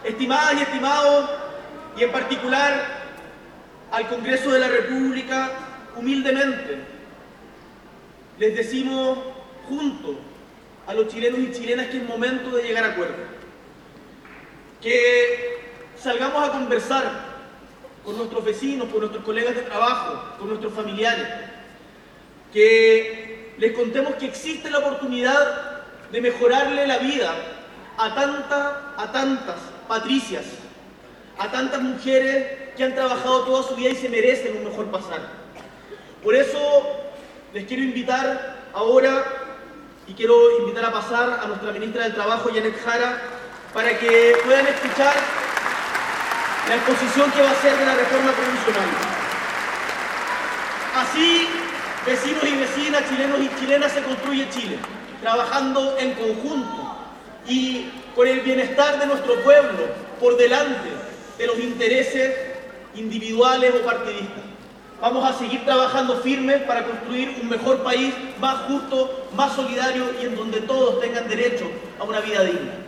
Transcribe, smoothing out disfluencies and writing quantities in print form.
Estimadas y estimados, y en particular al Congreso de la República, humildemente, les decimos juntos a los chilenos y chilenas que es momento de llegar a acuerdos. Que salgamos a conversar con nuestros vecinos, con nuestros colegas de trabajo, con nuestros familiares. Que les contemos que existe la oportunidad de mejorarle la vida a tantas Patricias, a tantas mujeres que han trabajado toda su vida y se merecen un mejor pasar. Por eso les quiero invitar ahora, y quiero invitar a pasar a nuestra ministra del Trabajo, Yanet Jara, para que puedan escuchar la exposición que va a hacer de la reforma previsional. Así, vecinos y vecinas, chilenos y chilenas, se construye Chile, trabajando en conjunto y con el bienestar de nuestro pueblo por delante de los intereses individuales o partidistas. Vamos a seguir trabajando firmes para construir un mejor país, más justo, más solidario y en donde todos tengan derecho a una vida digna.